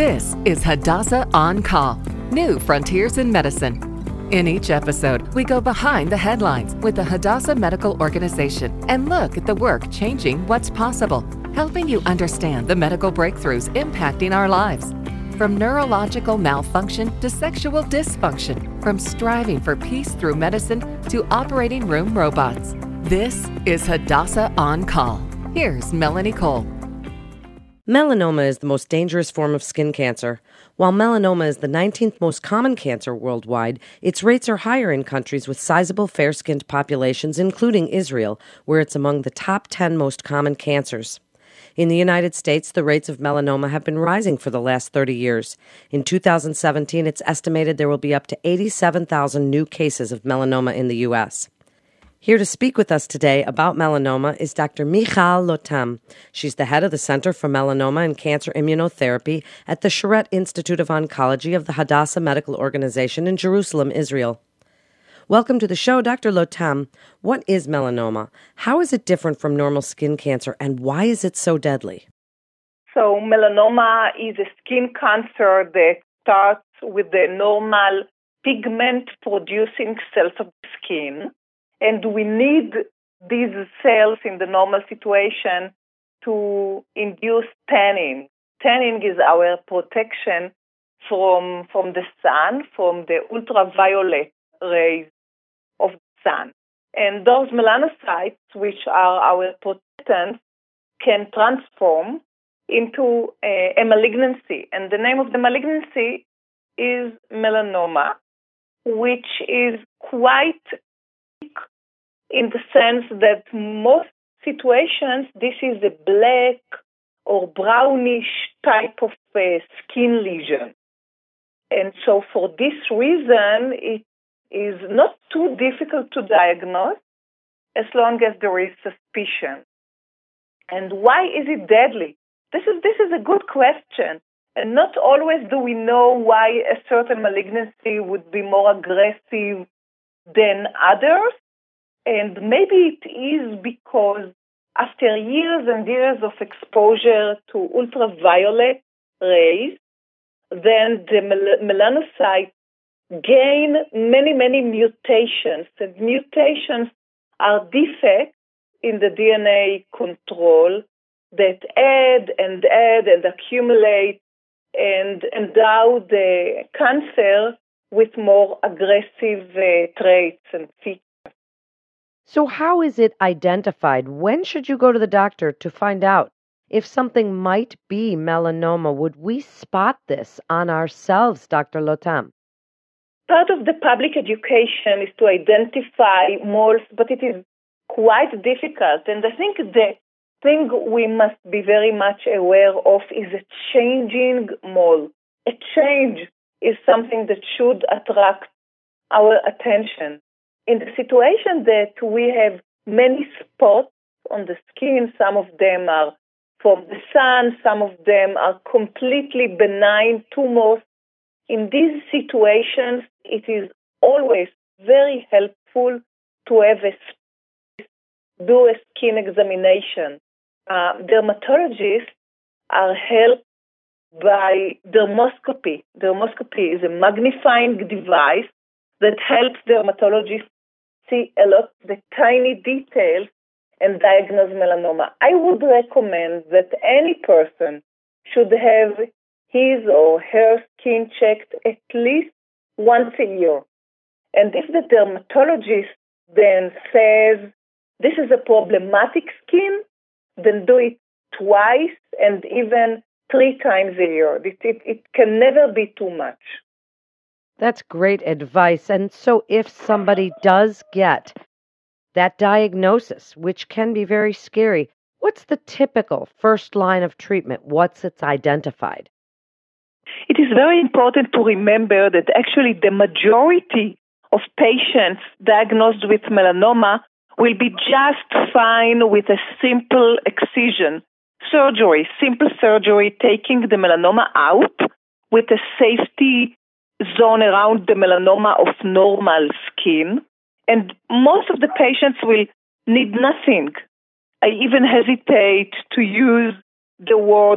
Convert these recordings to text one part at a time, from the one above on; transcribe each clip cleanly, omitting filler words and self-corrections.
This is Hadassah On Call, New Frontiers in Medicine. In each episode, we go behind the headlines with the Hadassah Medical Organization and look at the work changing what's possible, helping you understand the medical breakthroughs impacting our lives. From neurological malfunction to sexual dysfunction, from striving for peace through medicine to operating room robots. This is Hadassah On Call. Here's Melanie Cole. Melanoma is the most dangerous form of skin cancer. While melanoma is the 19th most common cancer worldwide, its rates are higher in countries with sizable fair-skinned populations, including Israel, where it's among the top 10 most common cancers. In the United States, the rates of melanoma have been rising for the last 30 years. In 2017, it's estimated there will be up to 87,000 new cases of melanoma in the U.S. Here to speak with us today about melanoma is Dr. Michal Lotam. She's the head of the Center for Melanoma and Cancer Immunotherapy at the Sharett Institute of Oncology of the Hadassah Medical Organization in Jerusalem, Israel. Welcome to the show, Dr. Lotam. What is melanoma? How is it different from normal skin cancer, and why is it so deadly? So melanoma is a skin cancer that starts with the normal pigment-producing cells of the skin. And we need these cells in the normal situation to induce tanning. Tanning is our protection from the sun, from the ultraviolet rays of the sun. And those melanocytes, which are our protectants, can transform into a malignancy. And the name of the malignancy is melanoma, which is quite in the sense that most situations, this is a black or brownish type of skin lesion. And so for this reason, it is not too difficult to diagnose as long as there is suspicion. And why is it deadly? This is a good question. And not always do we know why a certain malignancy would be more aggressive than others. And maybe it is because after years and years of exposure to ultraviolet rays, then the melanocytes gain many mutations. And mutations are defects in the DNA control that add and accumulate and endow the cancer with more aggressive traits and features. So how is it identified? When should you go to the doctor to find out if something might be melanoma? Would we spot this on ourselves, Dr. Lotam? Part of the public education is to identify moles, but it is quite difficult. And I think the thing we must be very much aware of is a changing mole. A change is something that should attract our attention. In the situation that we have many spots on the skin, some of them are from the sun, some of them are completely benign tumors. In these situations, it is always very helpful to do a skin examination. Dermatologists are helped by dermoscopy. Dermoscopy is a magnifying device that helps dermatologists see a lot of the tiny details and diagnose melanoma. I would recommend that any person should have his or her skin checked at least once a year. And if the dermatologist then says this is a problematic skin, then do it twice and even 3 times a year. It can never be too much. That's great advice. And so if somebody does get that diagnosis, which can be very scary, what's the typical first line of treatment? What's it's identified? It is very important to remember that actually the majority of patients diagnosed with melanoma will be just fine with a simple excision, simple surgery, taking the melanoma out with a safety zone around the melanoma of normal skin. And most of the patients will need nothing. I even hesitate to use the word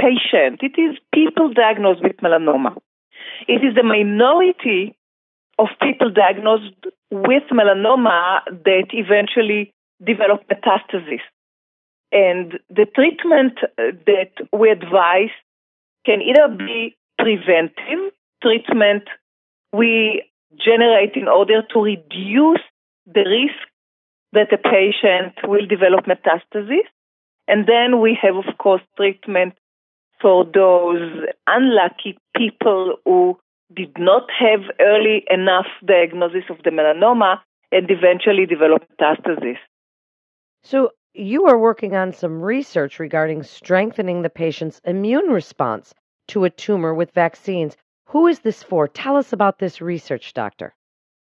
patient. It is people diagnosed with melanoma. It is the minority of people diagnosed with melanoma that eventually develop metastasis. And the treatment that we advise can either be preventive treatment we generate in order to reduce the risk that a patient will develop metastasis. And then we have, of course, treatment for those unlucky people who did not have early enough diagnosis of the melanoma and eventually develop metastasis. So you are working on some research regarding strengthening the patient's immune response to a tumor with vaccines. Who is this for? Tell us about this research, doctor.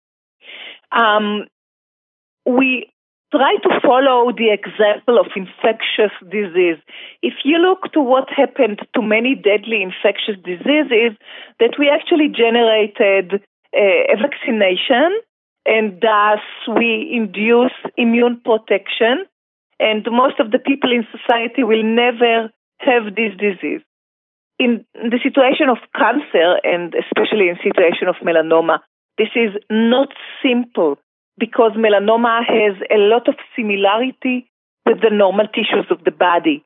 We try to follow the example of infectious disease. If you look to what happened to many deadly infectious diseases, that we actually generated a vaccination, and thus we induce immune protection, and most of the people in society will never have this disease. In the situation of cancer, and especially in the situation of melanoma, this is not simple because melanoma has a lot of similarity with the normal tissues of the body.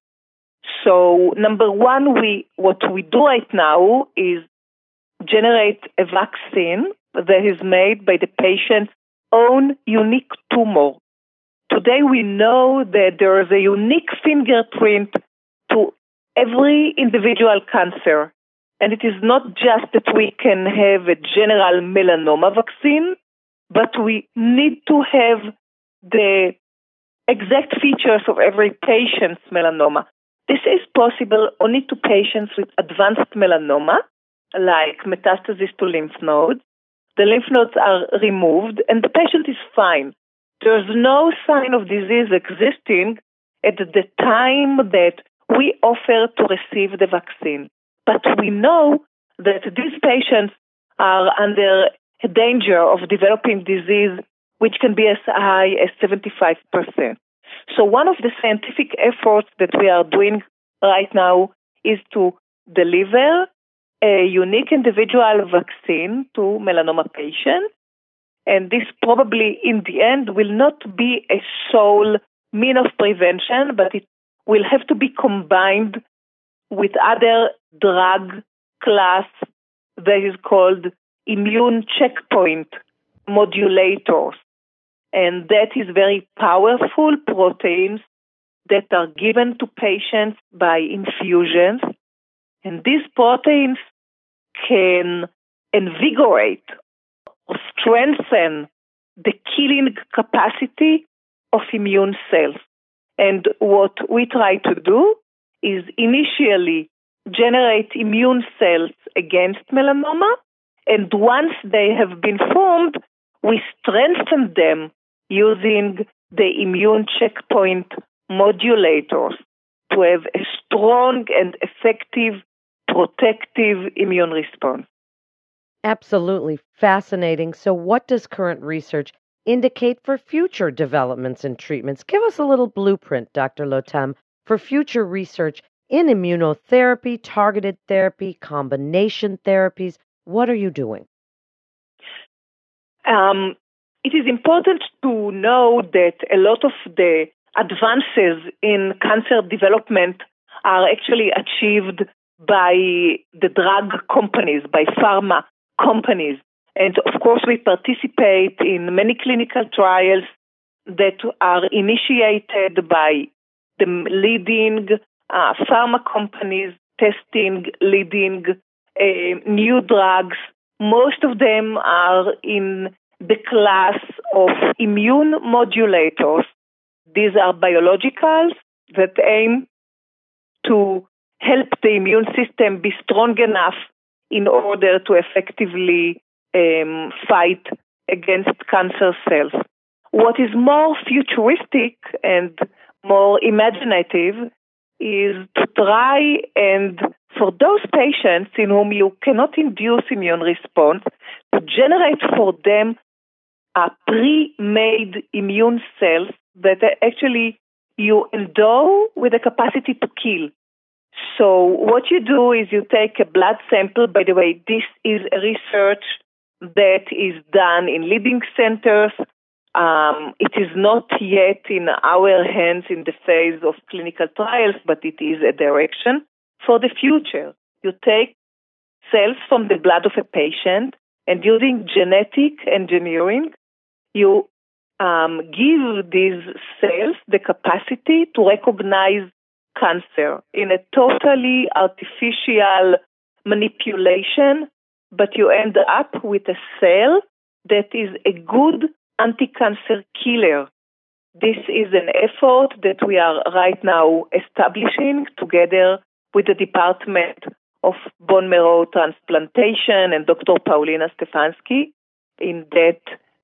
So, number one, what we do right now is generate a vaccine that is made by the patient's own unique tumor. Today we know that there is a unique fingerprint to every individual cancer. And it is not just that we can have a general melanoma vaccine, but we need to have the exact features of every patient's melanoma. This is possible only to patients with advanced melanoma, like metastasis to lymph nodes. The lymph nodes are removed and the patient is fine. There's no sign of disease existing at the time that we offer to receive the vaccine. But we know that these patients are under a danger of developing disease which can be as high as 75%. So one of the scientific efforts that we are doing right now is to deliver a unique individual vaccine to melanoma patients. And this probably in the end will not be a sole mean of prevention, but it will have to be combined with other drug class that is called immune checkpoint modulators. And that is very powerful proteins that are given to patients by infusions. And these proteins can invigorate or strengthen the killing capacity of immune cells. And what we try to do is initially generate immune cells against melanoma, and once they have been formed, we strengthen them using the immune checkpoint modulators to have a strong and effective protective immune response. Absolutely fascinating. So what does current research indicate for future developments and treatments? Give us a little blueprint, Dr. Lotem, for future research in immunotherapy, targeted therapy, combination therapies. What are you doing? It is important to know that a lot of the advances in cancer development are actually achieved by the drug companies, by pharma companies. And of course, we participate in many clinical trials that are initiated by the leading pharma companies testing leading new drugs. Most of them are in the class of immune modulators. These are biologicals that aim to help the immune system be strong enough in order to effectively fight against cancer cells. What is more futuristic and more imaginative is to try and for those patients in whom you cannot induce immune response, to generate for them a pre-made immune cells that actually you endow with the capacity to kill. So what you do is you take a blood sample. By the way, this is a research that is done in leading centers. It is not yet in our hands in the phase of clinical trials, but it is a direction for the future. You take cells from the blood of a patient, and using genetic engineering, you give these cells the capacity to recognize cancer in a totally artificial manipulation, but you end up with a cell that is a good anti-cancer killer. This is an effort that we are right now establishing together with the Department of Bone Marrow Transplantation and Dr. Paulina Stefanski. In that,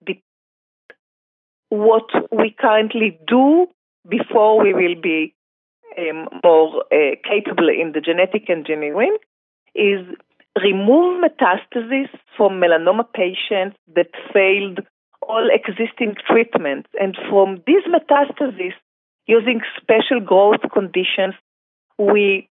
what we currently do before we will be more capable in the genetic engineering is remove metastasis from melanoma patients that failed all existing treatments. And from these metastases, using special growth conditions, we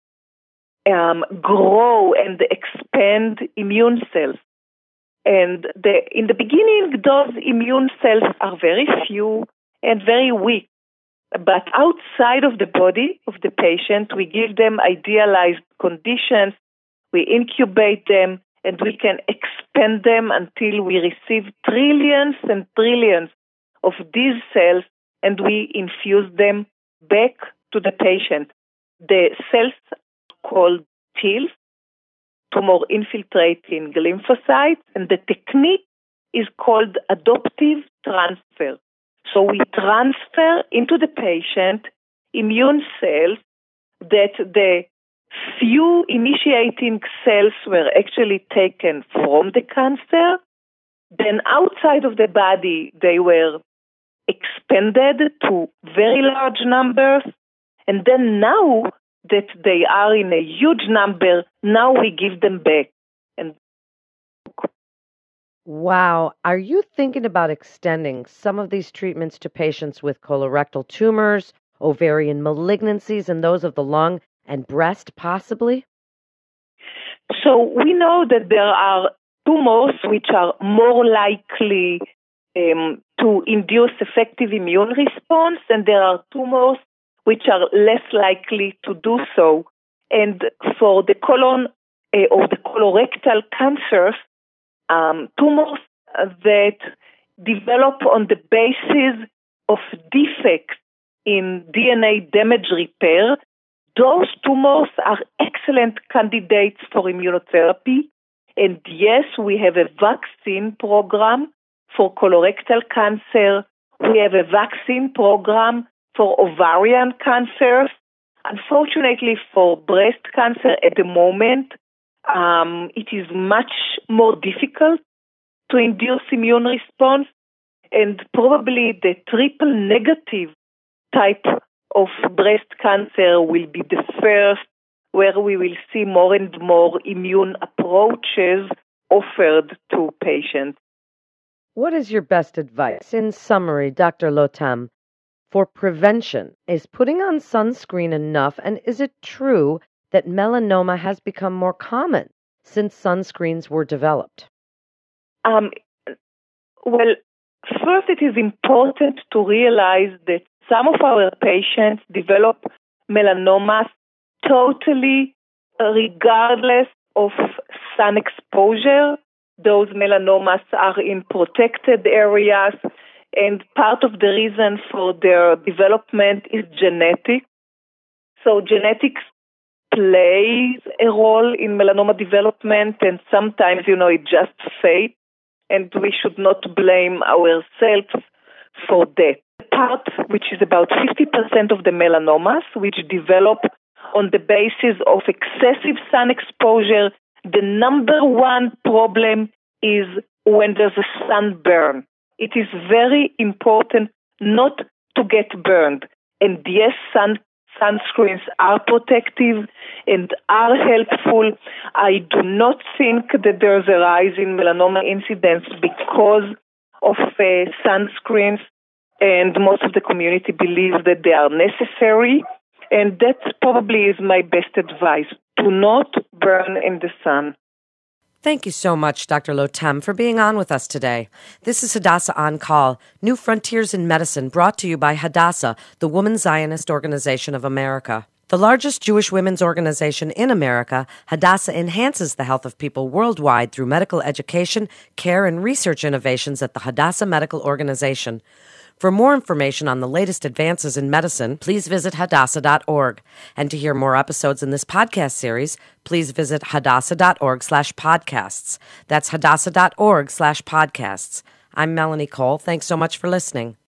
grow and expand immune cells. And in the beginning, those immune cells are very few and very weak. But outside of the body of the patient, we give them idealized conditions, we incubate them, and we can expand them until we receive trillions and trillions of these cells, and we infuse them back to the patient. The cells are called TILs, tumor-infiltrating lymphocytes, and the technique is called adoptive transfer. So we transfer into the patient immune cells that the few initiating cells were actually taken from the cancer. Then outside of the body, they were expanded to very large numbers. And then now that they are in a huge number, now we give them back. And wow. Are you thinking about extending some of these treatments to patients with colorectal tumors, ovarian malignancies, and those of the lung and breast, possibly? So we know that there are tumors which are more likely to induce effective immune response, and there are tumors which are less likely to do so. And for the colon or the colorectal cancers, tumors that develop on the basis of defects in DNA damage repair, those tumors are excellent candidates for immunotherapy. And yes, we have a vaccine program for colorectal cancer. We have a vaccine program for ovarian cancers. Unfortunately, for breast cancer at the moment, it is much more difficult to induce immune response, and probably the triple negative type of breast cancer will be the first where we will see more and more immune approaches offered to patients. What is your best advice? In summary, Dr. Lotam, for prevention, is putting on sunscreen enough, and is it true that melanoma has become more common since sunscreens were developed? Well, first it is important to realize that some of our patients develop melanomas totally regardless of sun exposure. Those melanomas are in protected areas, and part of the reason for their development is genetic. So genetics plays a role in melanoma development, and sometimes, it just fades, and we should not blame ourselves for that. The part which is about 50% of the melanomas, which develop on the basis of excessive sun exposure, the number one problem is when there's a sunburn. It is very important not to get burned. And yes, sunscreens are protective and are helpful. I do not think that there's a rise in melanoma incidence because of sunscreens, and most of the community believes that they are necessary. And that probably is my best advice. Do not burn in the sun. Thank you so much, Dr. Lotem, for being on with us today. This is Hadassah On Call, New Frontiers in Medicine, brought to you by Hadassah, the Woman Zionist Organization of America. The largest Jewish women's organization in America, Hadassah enhances the health of people worldwide through medical education, care, and research innovations at the Hadassah Medical Organization. For more information on the latest advances in medicine, please visit Hadassah.org. And to hear more episodes in this podcast series, please visit Hadassah.org/podcasts. That's Hadassah.org/podcasts. I'm Melanie Cole. Thanks so much for listening.